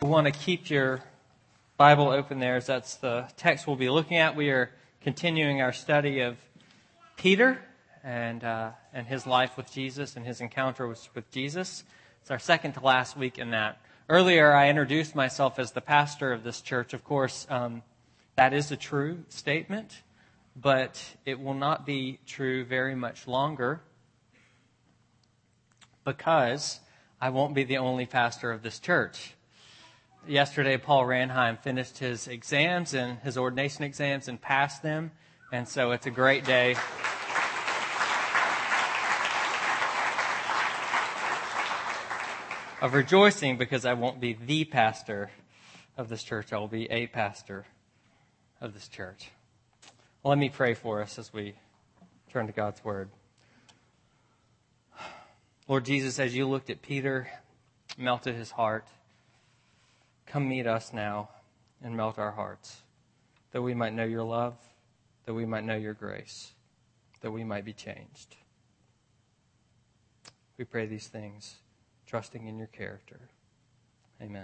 You want to keep your Bible open there, as that's the text we'll be looking at. We are continuing our study of Peter and his life with Jesus and his encounter with Jesus. It's our second to last week in that. Earlier, I introduced myself as the pastor of this church. Of course, that is a true statement, but it will not be true very much longer because I won't be the only pastor of this church. Yesterday, Paul Ranheim finished his exams and his ordination exams and passed them, and so it's a great day. Of rejoicing because I won't be the pastor of this church. I will be a pastor of this church. Well, let me pray for us as we turn to God's Word. Lord Jesus, as you looked at Peter, melted his heart, come meet us now and melt our hearts, that we might know your love, that we might know your grace, that we might be changed. We pray these things, trusting in your character. Amen.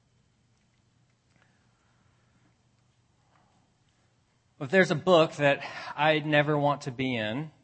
If there's a book that I'd never want to be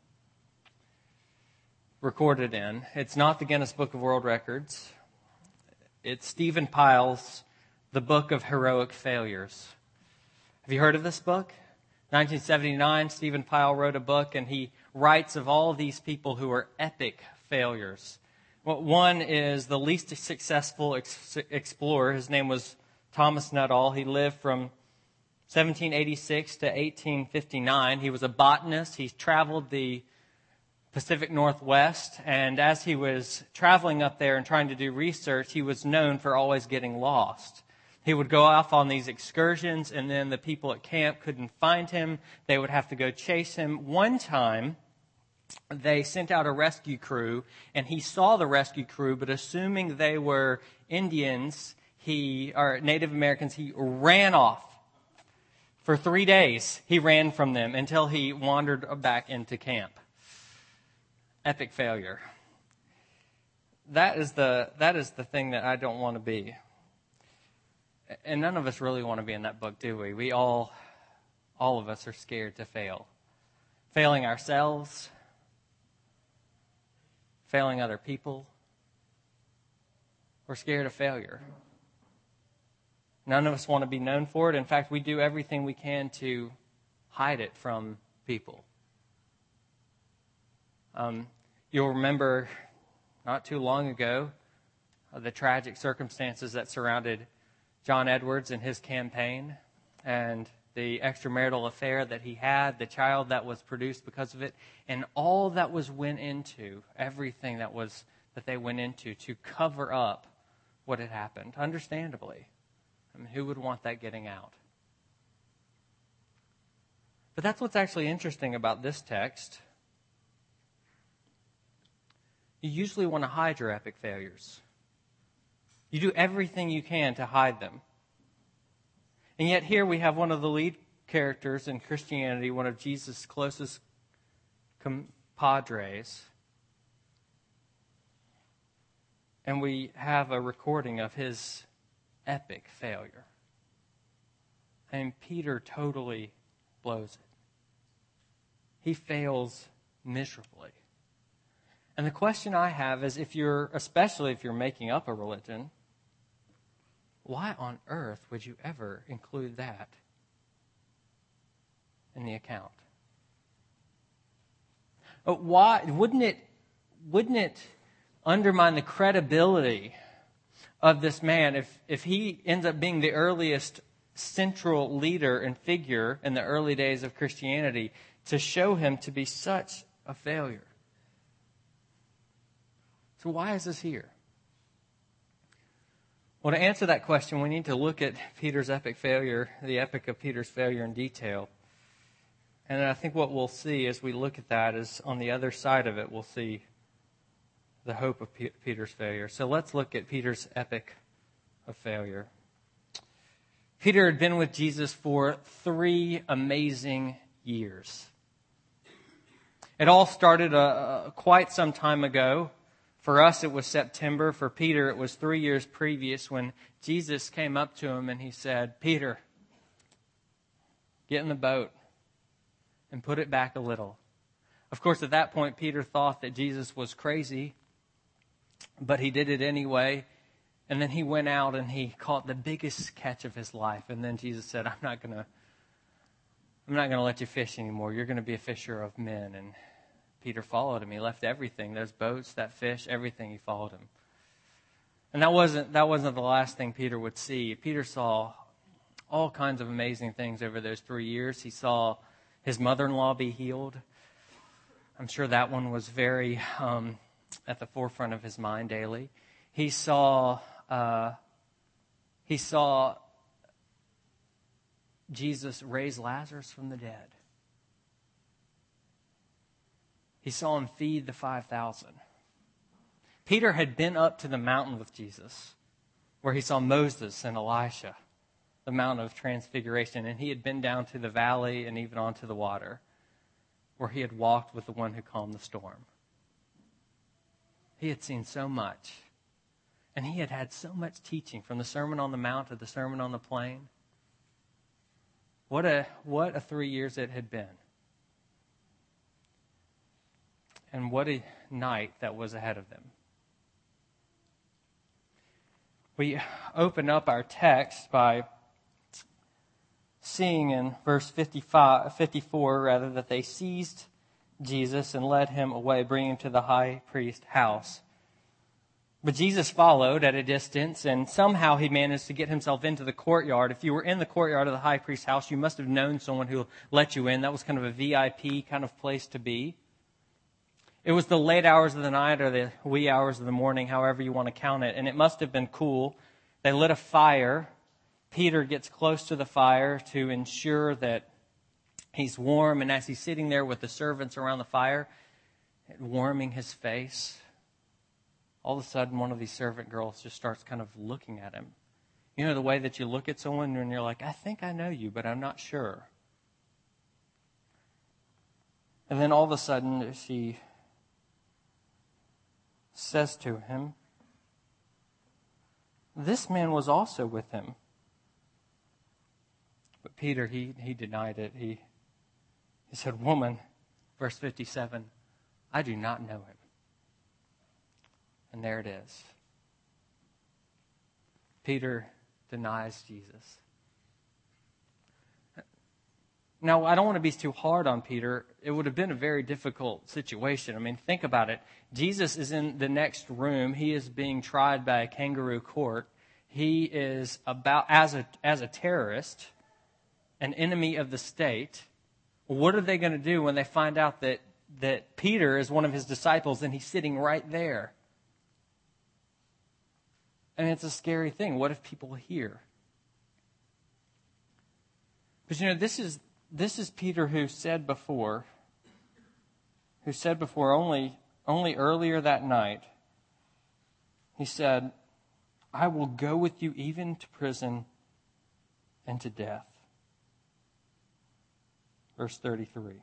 recorded in, it's not the Guinness Book of World Records. It's Stephen Pyle's The Book of Heroic Failures. Have you heard of this book? 1979, Stephen Pyle wrote a book, and he writes of all these people who are epic failures. Well, one is the least successful explorer. His name was Thomas Nuttall. He lived from 1786 to 1859. He was a botanist. He traveled the Pacific Northwest, and as he was traveling up there and trying to do research, he was known for always getting lost. He would go off on these excursions, and then the people at camp couldn't find him. They would have to go chase him. One time, they sent out a rescue crew, and he saw the rescue crew, but assuming they were Indians, or Native Americans, he ran off. For 3 days, he ran from them until he wandered back into camp. Epic failure. That is the thing that I don't want to be. And none of us really want to be in that book, do we? We all of us are scared to fail. Failing ourselves, failing other people. We're scared of failure. None of us want to be known for it. In fact, we do everything we can to hide it from people. You'll remember not too long ago the tragic circumstances that surrounded John Edwards and his campaign and the extramarital affair that he had, the child that was produced because of it, and all that went into, everything that they went into to cover up what had happened, understandably. I mean, who would want that getting out? But that's what's actually interesting about this text. You usually want to hide your epic failures. You do everything you can to hide them. And yet here we have one of the lead characters in Christianity, one of Jesus' closest compadres. And we have a recording of his epic failure. And Peter totally blows it. He fails miserably. And the question I have is, especially if you're making up a religion, why on earth would you ever include that in the account? Why wouldn't it undermine the credibility of this man if he ends up being the earliest central leader and figure in the early days of Christianity, to show him to be such a failure? So why is this here? Well, to answer that question, we need to look at Peter's epic failure, the epic of Peter's failure in detail. And I think what we'll see as we look at that is, on the other side of it, we'll see the hope of Peter's failure. So let's look at Peter's epic of failure. Peter had been with Jesus for 3 amazing years. It all started quite some time ago. For us, it was September. For Peter, it was 3 years previous when Jesus came up to him and he said, Peter, get in the boat and put it back a little. Of course, at that point, Peter thought that Jesus was crazy, but he did it anyway. And then he went out and he caught the biggest catch of his life. And then Jesus said, I'm not going to let you fish anymore. You're going to be a fisher of men. And Peter followed him. He left everything, those boats, that fish, everything. He followed him. And that wasn't the last thing Peter would see. Peter saw all kinds of amazing things over those 3 years. He saw his mother-in-law be healed. I'm sure that one was very at the forefront of his mind daily. He saw Jesus raise Lazarus from the dead. He saw him feed the 5,000. Peter had been up to the mountain with Jesus, where he saw Moses and Elisha, the Mount of Transfiguration, and he had been down to the valley and even onto the water, where he had walked with the one who calmed the storm. He had seen so much, and he had had so much teaching, from the Sermon on the Mount to the Sermon on the Plain. What a 3 years it had been. And what a night that was ahead of them. We open up our text by seeing in verse 54, that they seized Jesus and led him away, bringing him to the high priest's house. But Jesus followed at a distance, and somehow he managed to get himself into the courtyard. If you were in the courtyard of the high priest's house, you must have known someone who let you in. That was kind of a VIP kind of place to be. It was the late hours of the night or the wee hours of the morning, however you want to count it, and it must have been cool. They lit a fire. Peter gets close to the fire to ensure that he's warm, and as he's sitting there with the servants around the fire, warming his face, all of a sudden one of these servant girls just starts kind of looking at him. You know the way that you look at someone and you're like, I think I know you, but I'm not sure. And then all of a sudden she says to him, this man was also with him. But Peter, he denied it. He said, woman, verse 57, I do not know him. And there it is. Peter denies Jesus. Now, I don't want to be too hard on Peter. It would have been a very difficult situation. I mean, think about it. Jesus is in the next room. He is being tried by a kangaroo court. He is about as a terrorist, an enemy of the state. What are they going to do when they find out that Peter is one of his disciples and he's sitting right there? I mean, it's a scary thing. What if people hear? But you know, this is Peter who said before only earlier that night, he said, I will go with you even to prison and to death. Verse 33.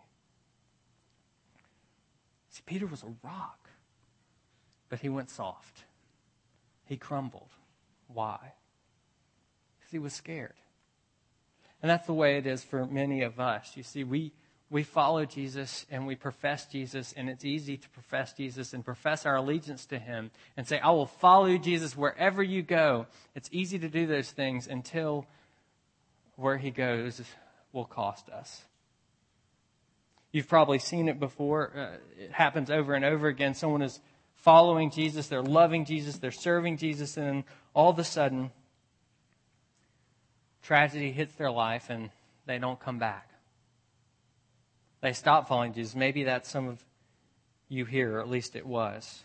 See, Peter was a rock, but he went soft. He crumbled. Why? Because he was scared. And that's the way it is for many of us. You see, we follow Jesus and we profess Jesus, and it's easy to profess Jesus and profess our allegiance to him and say, I will follow you, Jesus, wherever you go. It's easy to do those things until where he goes will cost us. You've probably seen it before. It happens over and over again. Someone is following Jesus, they're loving Jesus, they're serving Jesus, and then all of a sudden, tragedy hits their life and they don't come back. They stop following Jesus. Maybe that's some of you here, or at least it was.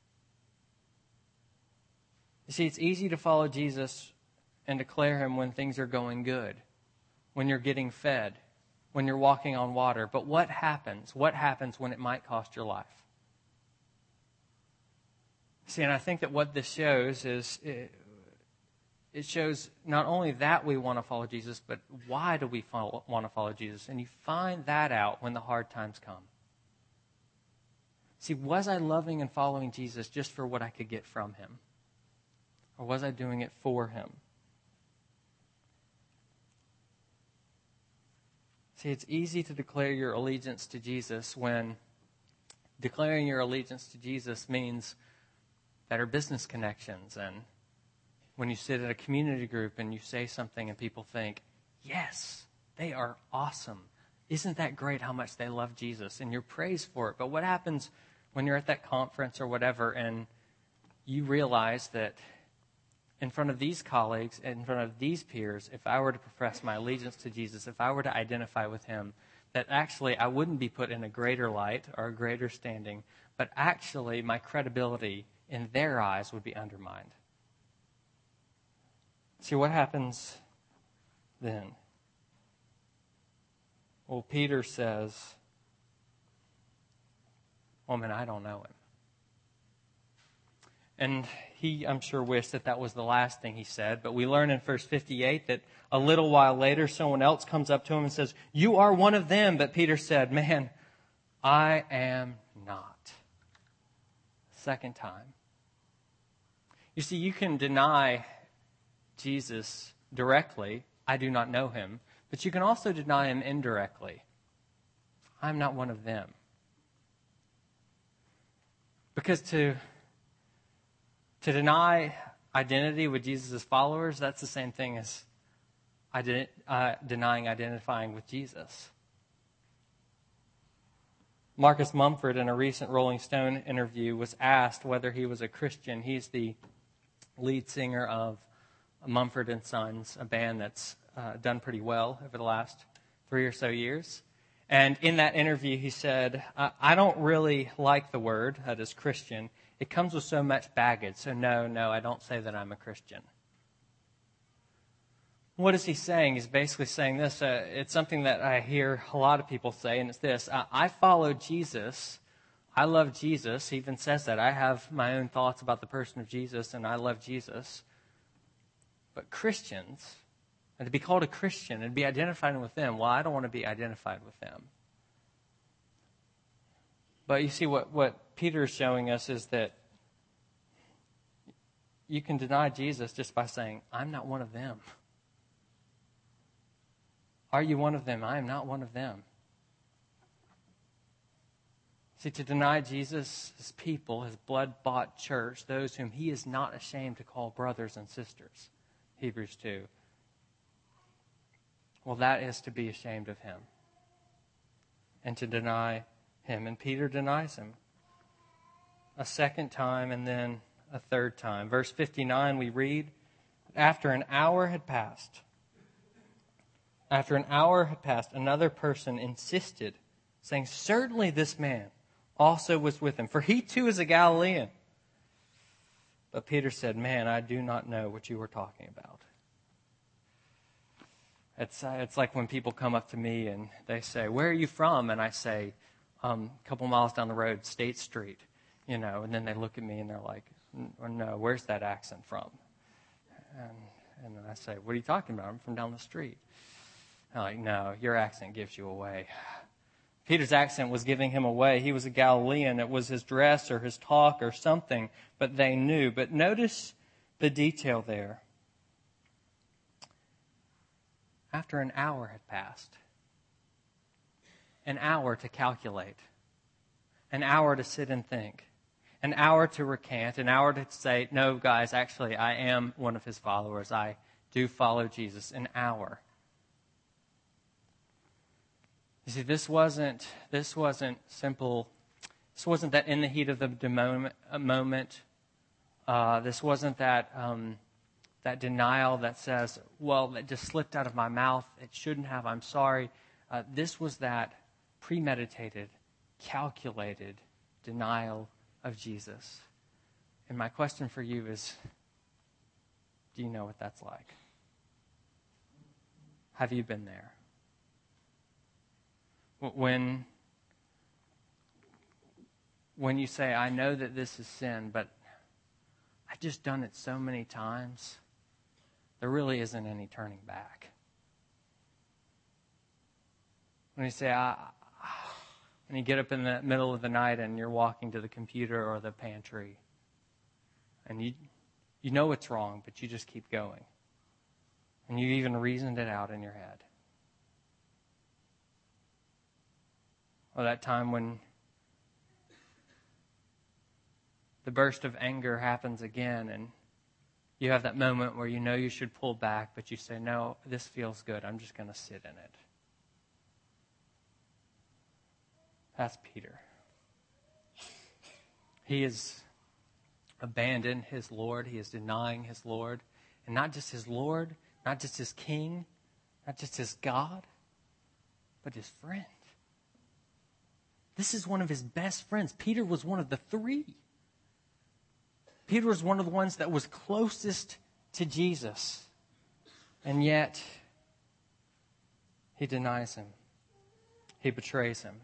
You see, it's easy to follow Jesus and declare him when things are going good, when you're getting fed, when you're walking on water. But what happens? What happens when it might cost your life? See, and I think that what this shows is it shows not only that we want to follow Jesus, but why do we want to follow Jesus? And you find that out when the hard times come. See, was I loving and following Jesus just for what I could get from him? Or was I doing it for him? See, it's easy to declare your allegiance to Jesus when declaring your allegiance to Jesus means better business connections. And when you sit at a community group and you say something and people think, yes, they are awesome. Isn't that great how much they love Jesus? And you're praised for it. But what happens when you're at that conference or whatever and you realize that in front of these colleagues, in front of these peers, if I were to profess my allegiance to Jesus, if I were to identify with him, that actually I wouldn't be put in a greater light or a greater standing, but actually my credibility in their eyes would be undermined. See, what happens then? Well, Peter says, woman, I don't know him. And he, I'm sure, wished that that was the last thing he said. But we learn in verse 58 that a little while later, someone else comes up to him and says, you are one of them. But Peter said, man, I am not. Second time. You see, you can deny Jesus directly. I do not know him. But you can also deny him indirectly. I'm not one of them. Because to deny identity with Jesus' followers, that's the same thing as denying identifying with Jesus. Marcus Mumford, in a recent Rolling Stone interview, was asked whether he was a Christian. He's the lead singer of Mumford & Sons, a band that's done pretty well over the last 3 or so years. And in that interview, he said, I don't really like the word, that is Christian. It comes with so much baggage. So no, I don't say that I'm a Christian. What is he saying? He's basically saying this. It's something that I hear a lot of people say, and it's this. I follow Jesus. I love Jesus. He even says that. I have my own thoughts about the person of Jesus, and I love Jesus. But Christians, and to be called a Christian and be identified with them, well, I don't want to be identified with them. But you see, what Peter is showing us is that you can deny Jesus just by saying, I'm not one of them. Are you one of them? I am not one of them. See, to deny Jesus, his people, his blood-bought church, those whom he is not ashamed to call brothers and sisters, Hebrews 2, well, that is to be ashamed of him and to deny him. And Peter denies him a second time and then a third time. Verse 59, we read, after an hour had passed, another person insisted, saying, certainly this man also was with him, for he too is a Galilean. But Peter said, man, I do not know what you were talking about. It's like when people come up to me and they say, where are you from? And I say, a couple miles down the road, State Street, and then they look at me and they're like, no, where's that accent from? And then I say, what are you talking about? I'm from down the street. They're like, no, your accent gives you away. Peter's accent was giving him away. He was a Galilean. It was his dress or his talk or something, but they knew. But notice the detail there. After an hour had passed, an hour to calculate, an hour to sit and think, an hour to recant, an hour to say, no, guys, actually, I am one of his followers. I do follow Jesus. An hour. You see, this wasn't simple. This wasn't that in the heat of the moment. This wasn't that denial that says, well, that just slipped out of my mouth. It shouldn't have. I'm sorry. This was that premeditated, calculated denial of Jesus. And my question for you is, do you know what that's like? Have you been there? When you say, I know that this is sin, but I've just done it so many times, there really isn't any turning back. When you say, And you get up in the middle of the night and you're walking to the computer or the pantry. And you know it's wrong, but you just keep going. And you even reasoned it out in your head. Or that time when the burst of anger happens again and you have that moment where you know you should pull back, but you say, no, this feels good. I'm just going to sit in it. That's Peter. He has abandoned his Lord. He is denying his Lord. And not just his Lord, not just his King, not just his God, but his friend. This is one of his best friends. Peter was one of the three. Peter was one of the ones that was closest to Jesus. And yet, he denies him. He betrays him.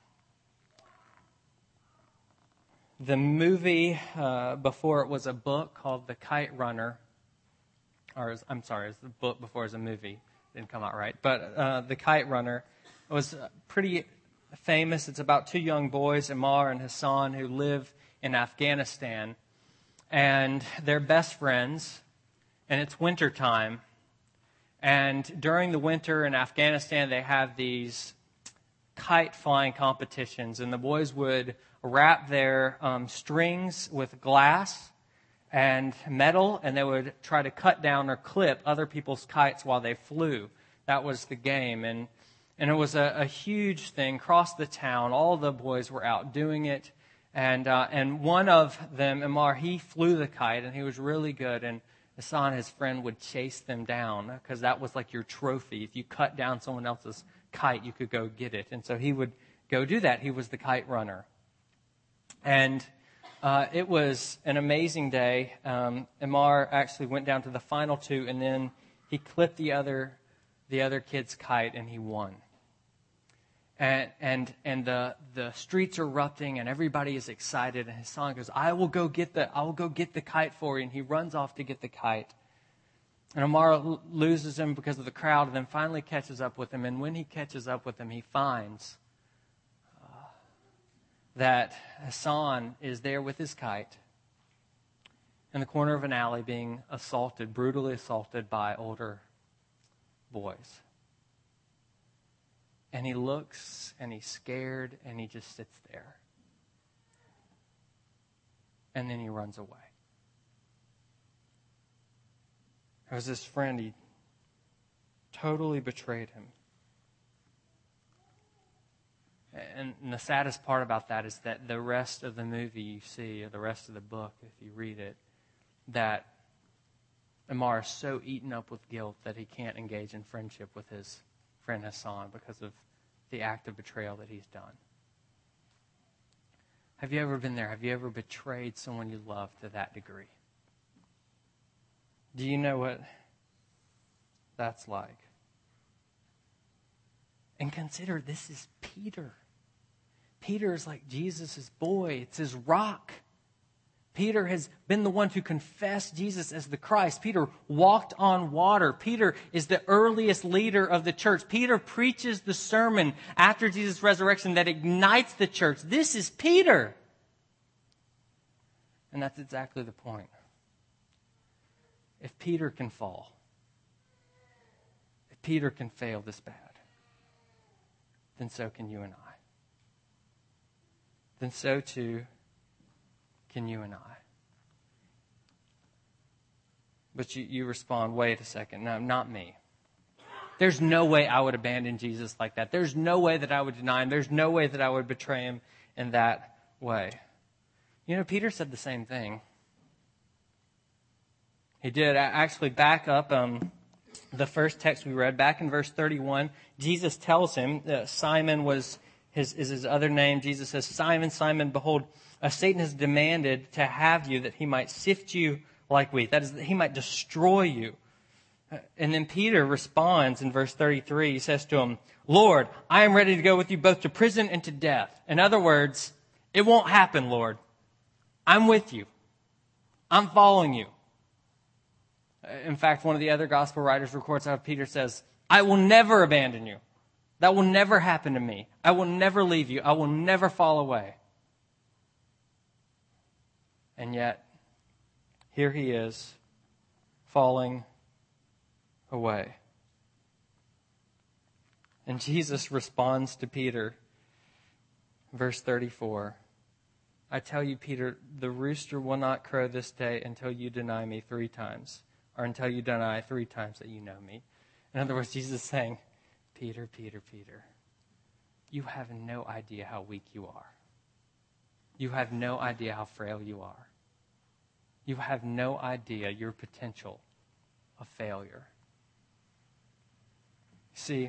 The movie, before it was a book called The Kite Runner, it's the book before it was a movie. Didn't come out right. But The Kite Runner was pretty famous. It's about two young boys, Ammar and Hassan, who live in Afghanistan. And they're best friends, and it's wintertime. And during the winter in Afghanistan, they have these kite flying competitions, and the boys would wrap their strings with glass and metal, and they would try to cut down or clip other people's kites while they flew. That was the game, and it was a huge thing across the town. All the boys were out doing it. And one of them, Ammar, he flew the kite, and he was really good. And Hassan, his friend, would chase them down because that was like your trophy. If you cut down someone else's kite, you could go get it. And so he would go do that. He was the kite runner. And it was an amazing day. Ammar actually went down to the final two, and then he clipped the other kid's kite, and he won. And the streets are erupting, and everybody is excited. And Hassan goes, I will go get the kite for you. And he runs off to get the kite. And Ammar loses him because of the crowd, and then finally catches up with him. And when he catches up with him, he finds that Hassan is there with his kite in the corner of an alley being assaulted, brutally assaulted by older boys. And he looks, and he's scared, and he just sits there. And then he runs away. There was this friend, he totally betrayed him. And the saddest part about that is that the rest of the movie you see, or the rest of the book, if you read it, that Ammar is so eaten up with guilt that he can't engage in friendship with his friend Hassan because of the act of betrayal that he's done. Have you ever been there? Have you ever betrayed someone you love to that degree? Do you know what that's like? And consider, this is Peter. Peter is like Jesus' boy. It's his rock. Peter has been the one to confess Jesus as the Christ. Peter walked on water. Peter is the earliest leader of the church. Peter preaches the sermon after Jesus' resurrection that ignites the church. This is Peter. And that's exactly the point. If Peter can fall, if Peter can fail this bad, then so can you and I. Then so too can you and I. But you respond, wait a second, no, not me. There's no way I would abandon Jesus like that. There's no way that I would deny him. There's no way that I would betray him in that way. You know, Peter said the same thing. He did. Actually, back up the first text we read, back in verse 31, Jesus tells him, Simon is his other name. Jesus says, Simon, Simon, behold, Satan has demanded to have you that he might sift you like wheat. That is, that he might destroy you. And then Peter responds in verse 33. He says to him, Lord, I am ready to go with you both to prison and to death. In other words, it won't happen, Lord. I'm with you. I'm following you. In fact, one of the other gospel writers records how Peter says, I will never abandon you. That will never happen to me. I will never leave you. I will never fall away. And yet, here he is, falling away. And Jesus responds to Peter, verse 34. I tell you, Peter, the rooster will not crow this day until you deny me 3 times, or until you deny 3 times that you know me. In other words, Jesus is saying, Peter, Peter, Peter, you have no idea how weak you are. You have no idea how frail you are. You have no idea your potential of failure. See,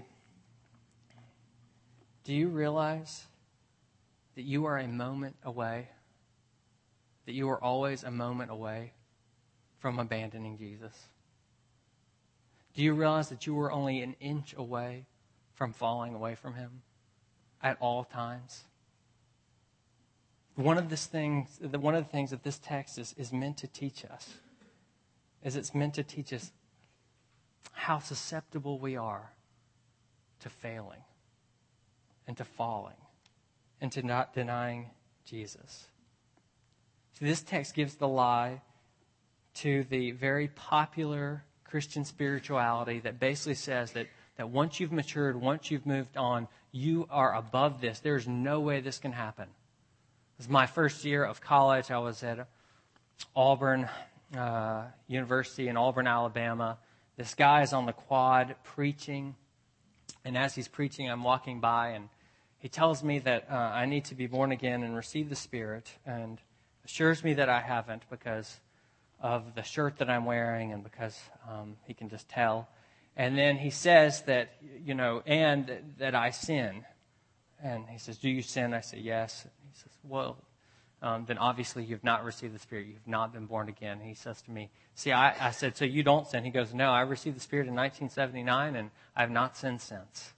do you realize that you are a moment away, that you are always a moment away from abandoning Jesus? Do you realize that you are only an inch away from falling away from him at all times? One of the things that this text is meant to teach us is it's meant to teach us how susceptible we are to failing and to falling and to not denying Jesus. So this text gives the lie to the very popular Christian spirituality that basically says that once you've matured, once you've moved on, you are above this. There's no way this can happen. It was my first year of college. I was at Auburn University in Auburn, Alabama. This guy is on the quad preaching. And as he's preaching, I'm walking by, and he tells me that I need to be born again and receive the Spirit, and assures me that I haven't because of the shirt that I'm wearing and because he can just tell. And then he says that, and that I sin. And he says, do you sin? I say, yes. And he says, well, then obviously you've not received the Spirit. You've not been born again. And he says to me, see, I said, so you don't sin? He goes, no, I received the Spirit in 1979, and I have not sinned since.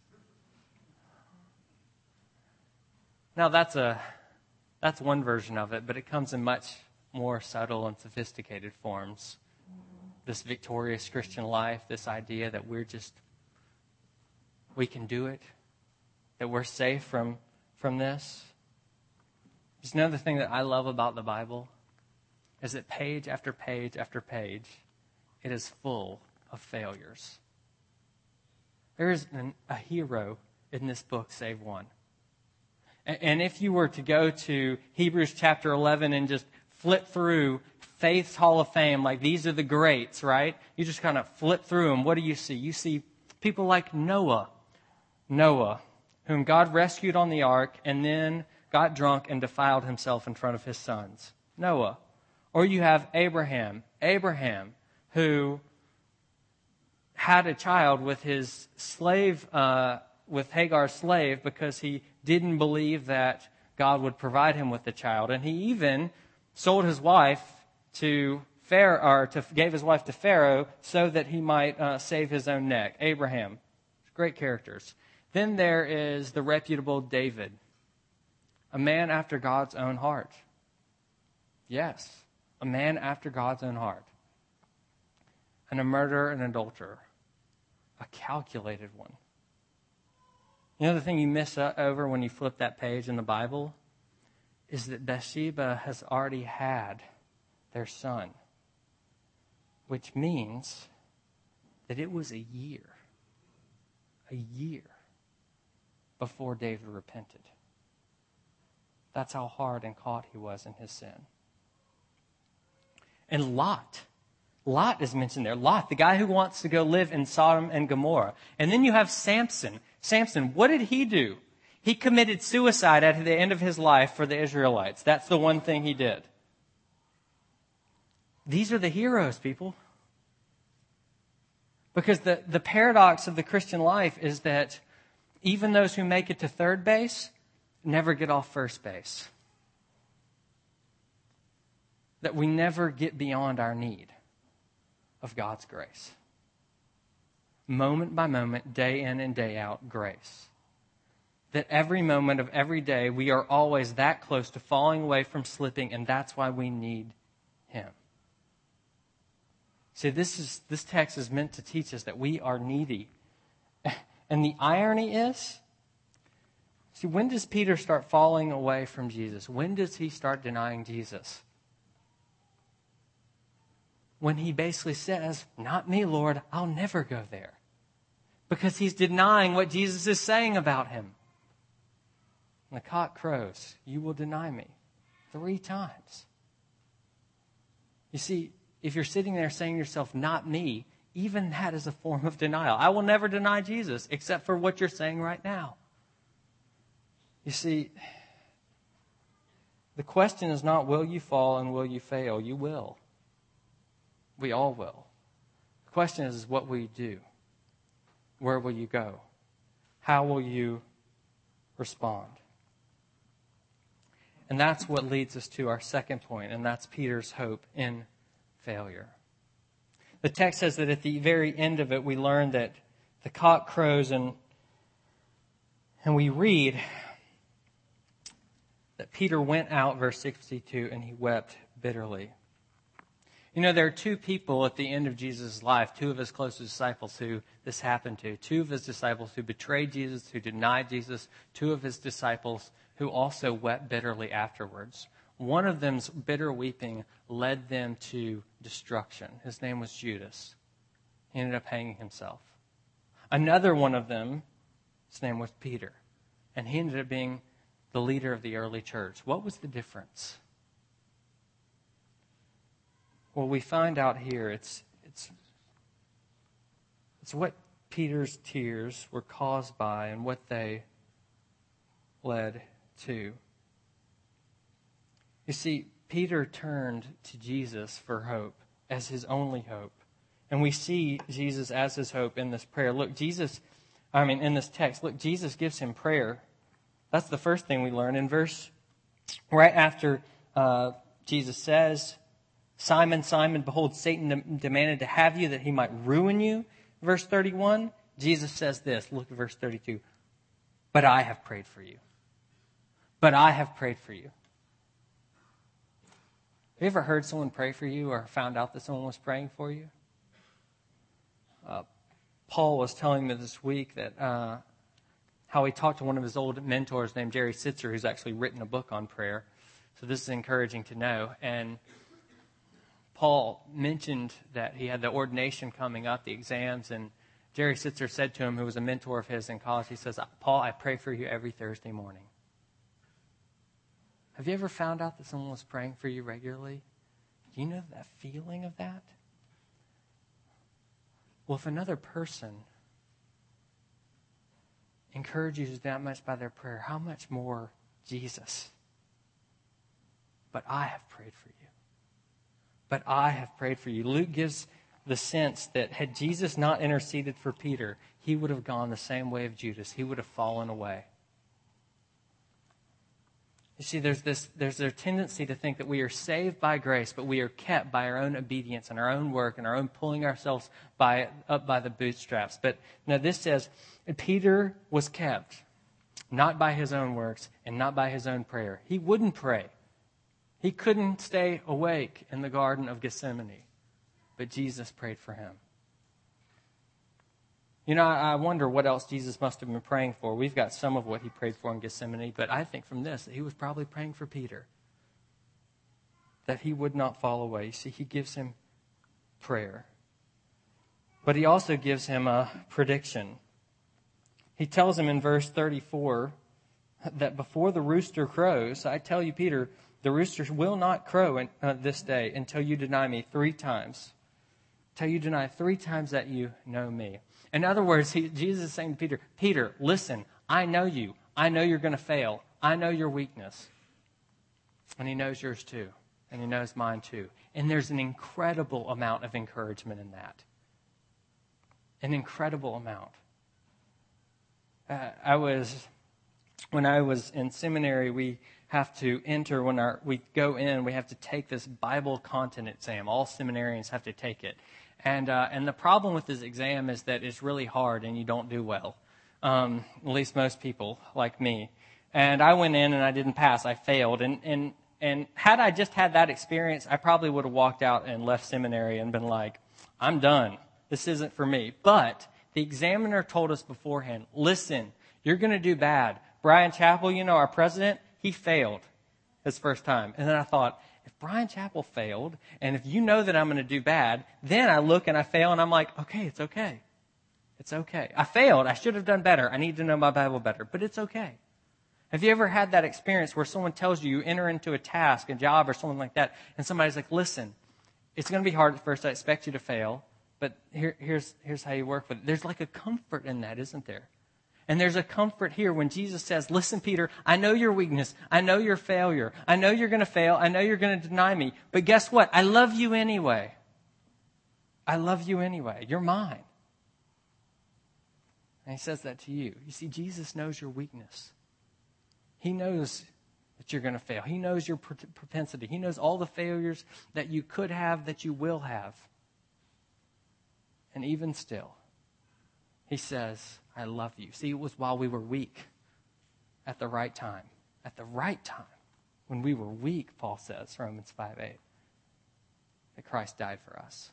Now, that's one version of it, but it comes in much more subtle and sophisticated forms. This victorious Christian life, this idea that we can do it, that we're safe from this. There's another thing that I love about the Bible is that page after page after page, it is full of failures. There is a hero in this book, save one. And if you were to go to Hebrews chapter 11 and just flip through Faith's Hall of Fame, like these are the greats, right? You just kind of flip through them. What do you see? You see people like Noah, whom God rescued on the ark and then got drunk and defiled himself in front of his sons. Noah. Or you have Abraham, who had a child with his slave, with Hagar's slave, because he didn't believe that God would provide him with the child. And he even sold his wife to Pharaoh, or gave his wife to Pharaoh so that he might save his own neck. Abraham. Great characters. Then there is the reputable David, a man after God's own heart. Yes, a man after God's own heart. And a murderer and adulterer. A calculated one. You know the thing you miss over when you flip that page in the Bible is that Bathsheba has already had their son, which means that it was a year before David repented. That's how hard and caught he was in his sin. And Lot is mentioned there. Lot, the guy who wants to go live in Sodom and Gomorrah. And then you have Samson. Samson, what did he do? He committed suicide at the end of his life for the Israelites. That's the one thing he did. These are the heroes, people. Because the paradox of the Christian life is that even those who make it to third base never get off first base. That we never get beyond our need of God's grace. Moment by moment, day in and day out, grace. That every moment of every day, we are always that close to falling away from slipping, and that's why we need Him. See, this text is meant to teach us that we are needy. And the irony is, see, when does Peter start falling away from Jesus? When does he start denying Jesus? When he basically says, "Not me, Lord, I'll never go there." Because he's denying what Jesus is saying about him. When the cock crows, you will deny me 3 times. You see, if you're sitting there saying to yourself, "Not me," even that is a form of denial. I will never deny Jesus except for what you're saying right now. You see, the question is not will you fall and will you fail? You will. We all will. The question is what will you do? Where will you go? How will you respond? And that's what leads us to our second point, and that's Peter's hope in failure. The text says that at the very end of it, we learn that the cock crows, and we read that Peter went out, verse 62, and he wept bitterly. You know, there are 2 people at the end of Jesus' life, 2 of his closest disciples who this happened to. 2 of his disciples who betrayed Jesus, who denied Jesus. 2 of his disciples who also wept bitterly afterwards. One of them's bitter weeping led them to destruction. His name was Judas. He ended up hanging himself. Another one of them, his name was Peter. And he ended up being the leader of the early church. What was the difference? Well, we find out here it's what Peter's tears were caused by and what they led to. You see, Peter turned to Jesus for hope as his only hope. And we see Jesus as his hope in this prayer. Look, in this text, Jesus gives him prayer. That's the first thing we learn. In verse, right after Jesus says, "Simon, Simon, behold, Satan demanded to have you that he might ruin you." Verse 31, Jesus says this. Look at verse 32. "But I have prayed for you." But I have prayed for you. Have you ever heard someone pray for you or found out that someone was praying for you? Paul was telling me this week that how he talked to one of his old mentors named Jerry Sitzer, who's actually written a book on prayer. So this is encouraging to know. And Paul mentioned that he had the ordination coming up, the exams, and Jerry Sitzer said to him, who was a mentor of his in college, he says, "Paul, I pray for you every Thursday morning." Have you ever found out that someone was praying for you regularly? Do you know that feeling of that? Well, if another person encourages you that much by their prayer, how much more Jesus? But I have prayed for you. But I have prayed for you. Luke gives the sense that had Jesus not interceded for Peter, he would have gone the same way of Judas. He would have fallen away. You see, there's a tendency to think that we are saved by grace, but we are kept by our own obedience and our own work and our own pulling ourselves up by the bootstraps. But now this says, Peter was kept, not by his own works and not by his own prayer. He wouldn't pray. He couldn't stay awake in the Garden of Gethsemane, but Jesus prayed for him. You know, I wonder what else Jesus must have been praying for. We've got some of what he prayed for in Gethsemane, but I think from this that he was probably praying for Peter, that he would not fall away. You see, he gives him prayer. But he also gives him a prediction. He tells him in verse 34 that before the rooster crows, I tell you, Peter, the rooster will not crow this day until you deny me 3 times. Until you deny 3 times that you know me. In other words, Jesus is saying to Peter, Peter, listen, I know you. I know you're going to fail. I know your weakness. And he knows yours too. And he knows mine too. And there's an incredible amount of encouragement in that. An incredible amount. When I was in seminary, we have to enter, we go in, we have to take this Bible content exam. All seminarians have to take it. And the problem with this exam is that it's really hard and you don't do well. At least most people, like me. And I went in and I didn't pass. I failed. And had I just had that experience, I probably would have walked out and left seminary and been like, I'm done. This isn't for me. But The examiner told us beforehand, listen, you're going to do bad. Brian Chappell, our president, he failed his first time. And then I thought, if Brian Chappell failed, and if you know that I'm going to do bad, then I look and I fail and I'm like, okay, it's okay. It's okay. I failed. I should have done better. I need to know my Bible better, but it's okay. Have you ever had that experience where someone tells you enter into a task, a job, or something like that, and somebody's like, listen, it's going to be hard at first. I expect you to fail, but here's how you work with it. There's like a comfort in that, isn't there? And there's a comfort here when Jesus says, listen, Peter, I know your weakness. I know your failure. I know you're going to fail. I know you're going to deny me. But guess what? I love you anyway. I love you anyway. You're mine. And he says that to you. You see, Jesus knows your weakness. He knows that you're going to fail. He knows your propensity. He knows all the failures that you could have, that you will have. And even still, he says, I love you. See, it was while we were weak at the right time. At the right time. When we were weak, Paul says, Romans 5:8, that Christ died for us.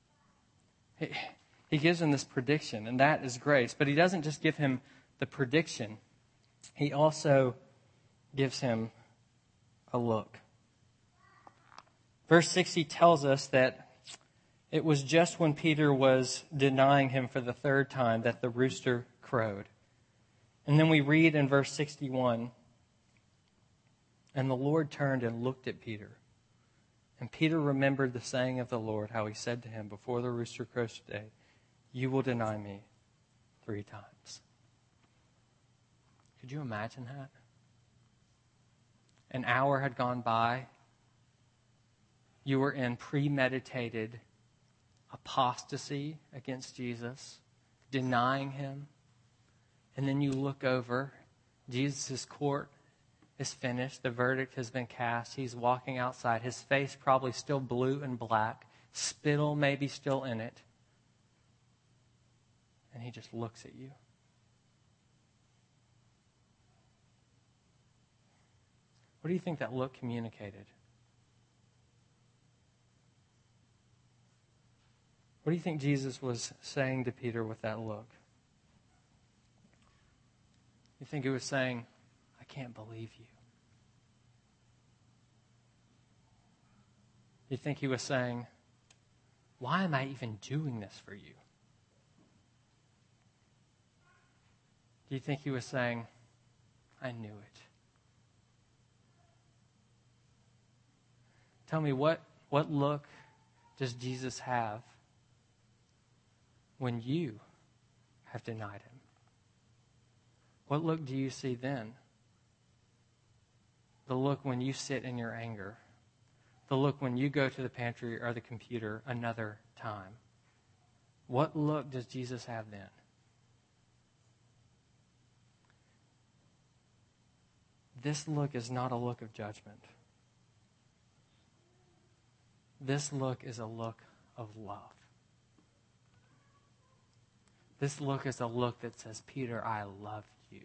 He gives him this prediction, and that is grace. But he doesn't just give him the prediction. He also gives him a look. Verse 60 tells us that it was just when Peter was denying him for the third time that the rooster crowed. And then we read in verse 61, and the Lord turned and looked at Peter. And Peter remembered the saying of the Lord, how he said to him, before the rooster crows today, you will deny me 3 times. Could you imagine that? An hour had gone by. You were in premeditated apostasy against Jesus, denying him. And then you look over. Jesus' court is finished. The verdict has been cast. He's walking outside. His face probably still blue and black. Spittle maybe still in it. And he just looks at you. What do you think that look communicated? What do you think Jesus was saying to Peter with that look? You think he was saying, I can't believe you? You think he was saying, why am I even doing this for you? Do you think he was saying, I knew it? Tell me, what look does Jesus have when you have denied him? What look do you see then? The look when you sit in your anger. The look when you go to the pantry or the computer another time. What look does Jesus have then? This look is not a look of judgment. This look is a look of love. This look is a look that says, Peter, I love you.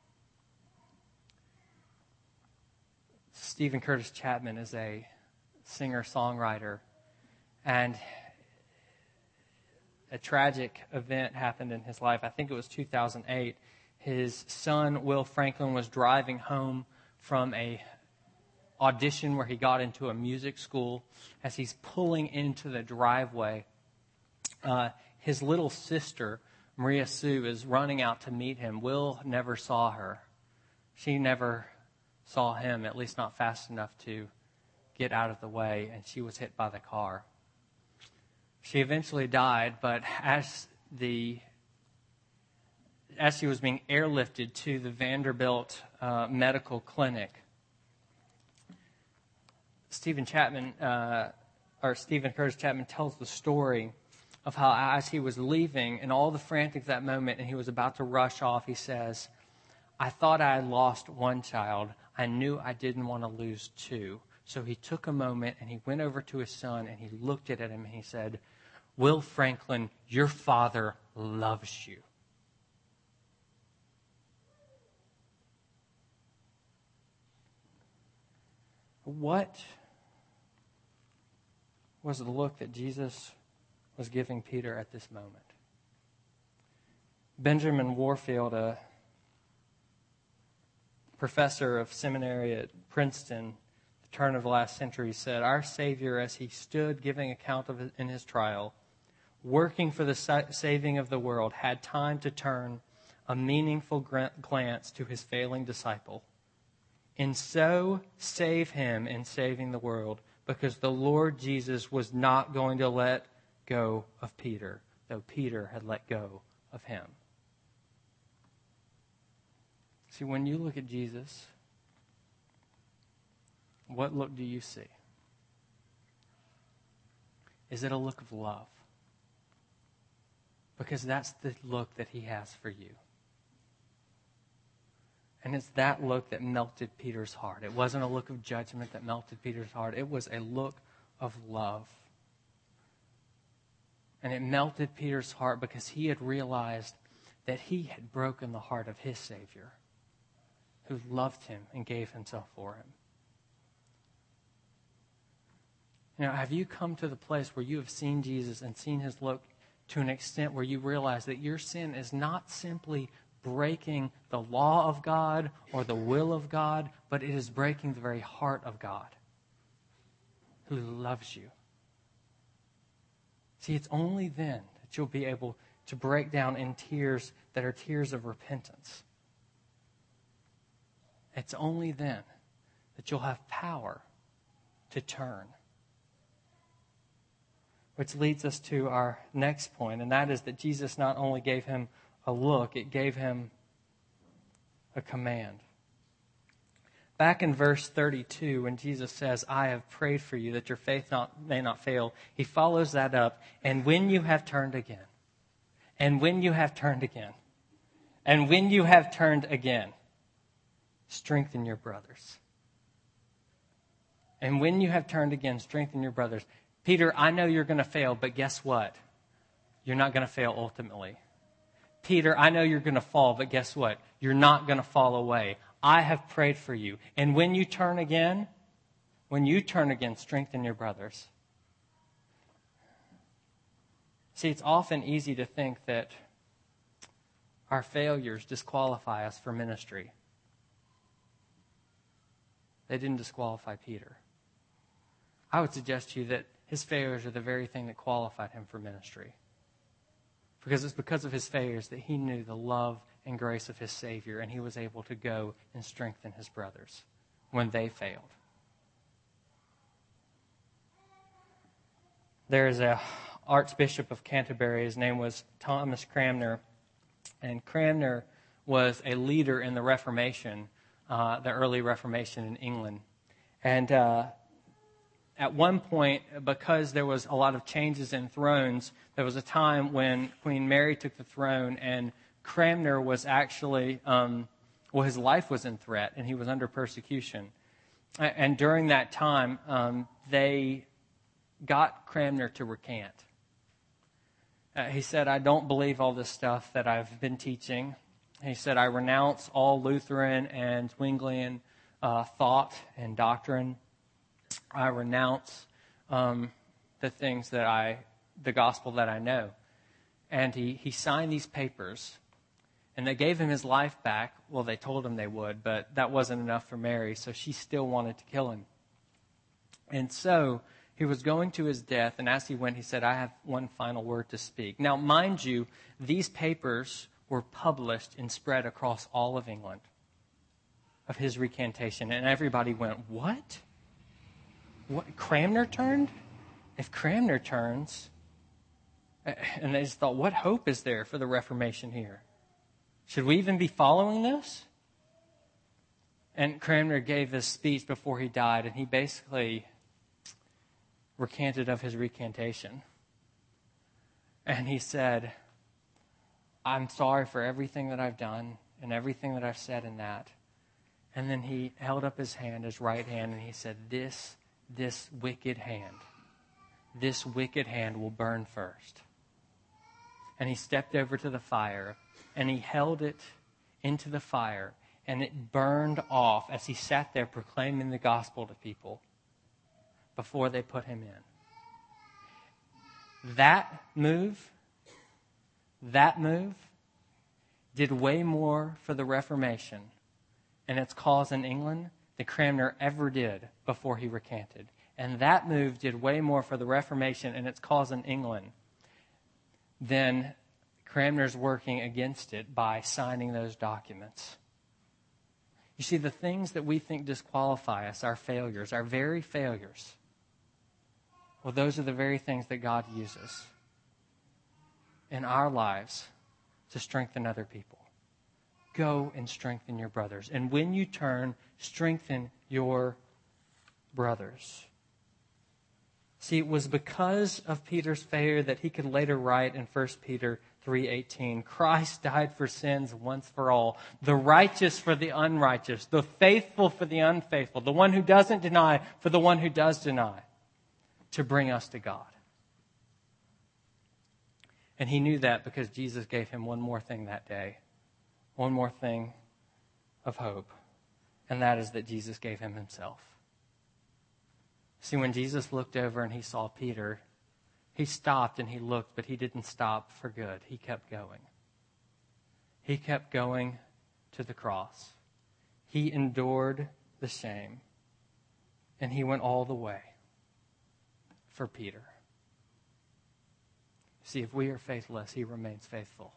Stephen Curtis Chapman is a singer-songwriter, and a tragic event happened in his life. I think it was 2008. His son, Will Franklin, was driving home from a audition where he got into a music school. As he's pulling into the driveway, his little sister, Maria Sue, is running out to meet him. Will never saw her. She never saw him, at least not fast enough to get out of the way, and she was hit by the car. She eventually died, but as she was being airlifted to the Vanderbilt Medical Clinic, Stephen Curtis Chapman tells the story of how as he was leaving and all the frantics that moment and he was about to rush off, he says, I thought I had lost one child. I knew I didn't want to lose 2. So he took a moment and he went over to his son and he looked at him and he said, Will Franklin, your father loves you. What was the look that Jesus was giving Peter at this moment? Benjamin Warfield, a professor of seminary at Princeton, the turn of the last century, said, "Our Savior, as he stood giving account of it in his trial, working for the saving of the world, had time to turn a meaningful glance to his failing disciple, and so save him in saving the world, because the Lord Jesus was not going to let go of Peter, though Peter had let go of him." See, when you look at Jesus, what look do you see? Is it a look of love? Because that's the look that he has for you. And it's that look that melted Peter's heart. It wasn't a look of judgment that melted Peter's heart. It was a look of love. And it melted Peter's heart because he had realized that he had broken the heart of his Savior, who loved him and gave himself for him. You know, have you come to the place where you have seen Jesus and seen his look to an extent where you realize that your sin is not simply breaking the law of God or the will of God, but it is breaking the very heart of God, who loves you? See, it's only then that you'll be able to break down in tears that are tears of repentance. It's only then that you'll have power to turn. Which leads us to our next point, and that is that Jesus not only gave him a look, it gave him a command. Back in verse 32, when Jesus says, "I have prayed for you that your faith may not fail," he follows that up, "and when you have turned again, and when you have turned again, and when you have turned again, strengthen your brothers." And when you have turned again, strengthen your brothers. Peter, I know you're going to fail, but guess what? You're not going to fail ultimately. Peter, I know you're going to fall, but guess what? You're not going to fall away. I have prayed for you. And when you turn again, strengthen your brothers. See, it's often easy to think that our failures disqualify us for ministry. They didn't disqualify Peter. I would suggest to you that his failures are the very thing that qualified him for ministry. Because it's because of his failures that he knew the love and grace of his Savior, and he was able to go and strengthen his brothers when they failed. There is a Archbishop of Canterbury. His name was Thomas Cranmer. And Cranmer was a leader in the Reformation, the early Reformation in England. And at one point, because there was a lot of changes in thrones, there was a time when Queen Mary took the throne, and Cranmer was actually, his life was in threat, and he was under persecution. And during that time, they got Cranmer to recant. He said, "I don't believe all this stuff that I've been teaching." He said, "I renounce all Lutheran and Zwinglian thought and doctrine. I renounce the things the gospel that I know." And he signed these papers, and they gave him his life back. Well, they told him they would, but that wasn't enough for Mary, so she still wanted to kill him. And so he was going to his death, and as he went, he said, "I have one final word to speak." Now, mind you, these papers were published and spread across all of England of his recantation, and everybody went, "What? What? Cranmer turned? If Cranmer turns..." And they just thought, what hope is there for the Reformation here? Should we even be following this? And Cranmer gave this speech before he died, and he basically recanted of his recantation. And he said, "I'm sorry for everything that I've done and everything that I've said in that." And then he held up his hand, his right hand, and he said, this wicked hand will burn first." And he stepped over to the fire, and he held it into the fire, and it burned off as he sat there proclaiming the gospel to people before they put him in. That move did way more for the Reformation and its cause in England than Cranmer ever did before he recanted. And that move did way more for the Reformation and its cause in England than Cranmer's working against it by signing those documents. You see, the things that we think disqualify us, our failures, our very failures, well, those are the very things that God uses in our lives to strengthen other people. Go and strengthen your brothers. And when you turn, strengthen your brothers. See, it was because of Peter's failure that he could later write in 1 Peter 3:18, Christ died for sins once for all, the righteous for the unrighteous, the faithful for the unfaithful, the one who doesn't deny for the one who does deny, to bring us to God. And he knew that because Jesus gave him one more thing that day, one more thing of hope, and that is that Jesus gave him himself. See, when Jesus looked over and he saw Peter, he stopped and he looked, but he didn't stop for good. He kept going. He kept going to the cross. He endured the shame, and he went all the way for Peter. See, if we are faithless, he remains faithful.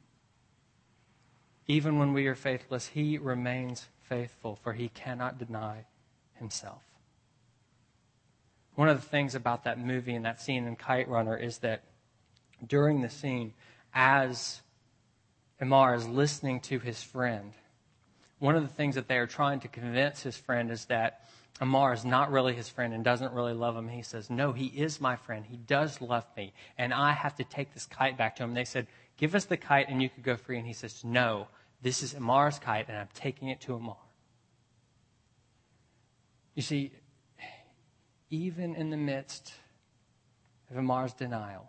Even when we are faithless, he remains faithful, for he cannot deny himself. One of the things about that movie and that scene in Kite Runner is that during the scene, as Ammar is listening to his friend, one of the things that they are trying to convince his friend is that Ammar is not really his friend and doesn't really love him. He says, no, he is my friend. He does love me, and I have to take this kite back to him. They said, give us the kite and you could go free. And he says, no, this is Ammar's kite, and I'm taking it to Ammar. You see, even in the midst of Ammar's denial,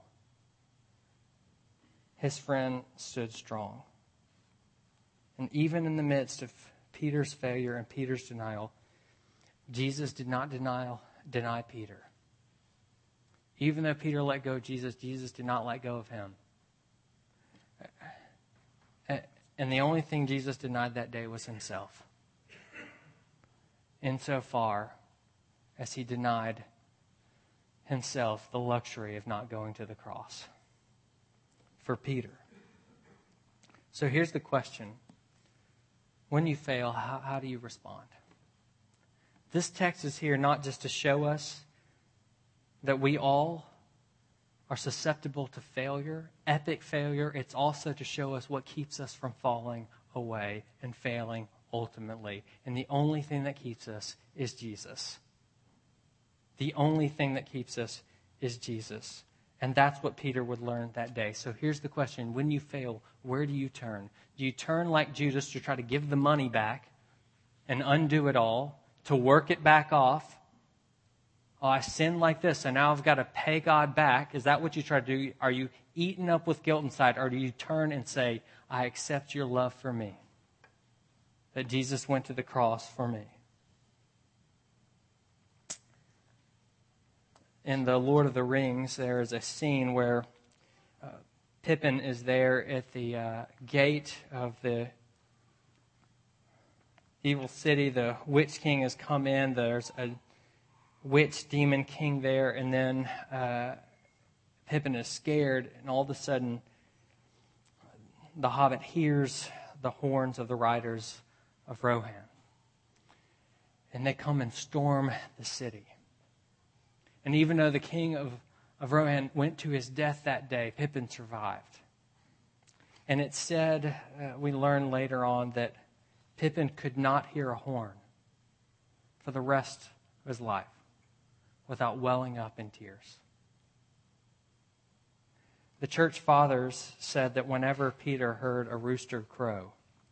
his friend stood strong. And even in the midst of Peter's failure and Peter's denial, Jesus did not deny Peter. Even though Peter let go of Jesus, Jesus did not let go of him. And the only thing Jesus denied that day was himself, insofar as he denied himself the luxury of not going to the cross for Peter. So here's the question. When you fail, how do you respond? This text is here not just to show us that we all are susceptible to failure, epic failure. It's also to show us what keeps us from falling away and failing ultimately. And the only thing that keeps us is Jesus. The only thing that keeps us is Jesus. And that's what Peter would learn that day. So here's the question. When you fail, where do you turn? Do you turn like Judas to try to give the money back and undo it all, to work it back off? Oh, I sinned like this, and now I've got to pay God back. Is that what you try to do? Are you eaten up with guilt inside, or do you turn and say, I accept your love for me, that Jesus went to the cross for me? In The Lord of the Rings, there is a scene where Pippin is there at the gate of the evil city. The Witch King has come in. There's a witch demon king there, and then Pippin is scared, and all of a sudden the hobbit hears the horns of the riders of Rohan. And they come and storm the city. And even though the king of Rohan went to his death that day, Pippin survived. And it said, we learn later on, that Pippin could not hear a horn for the rest of his life without welling up in tears. The church fathers said that whenever Peter heard a rooster crow,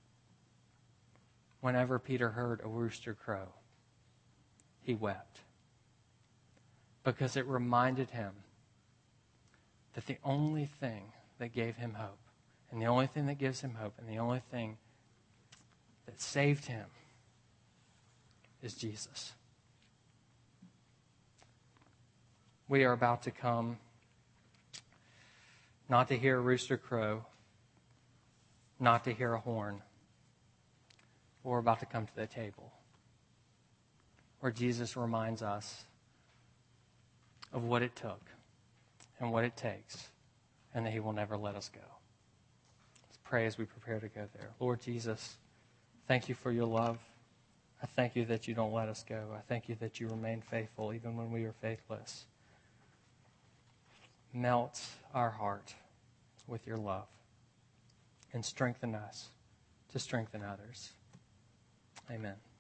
he wept. Because it reminded him that the only thing that gave him hope, and the only thing that gives him hope, and the only thing that saved him is Jesus. We are about to come not to hear a rooster crow, not to hear a horn. We're about to come to the table where Jesus reminds us of what it took and what it takes, and that he will never let us go. Let's pray as we prepare to go there. Lord Jesus, thank you for your love. I thank you that you don't let us go. I thank you that you remain faithful even when we are faithless. Melt our heart with your love and strengthen us to strengthen others. Amen.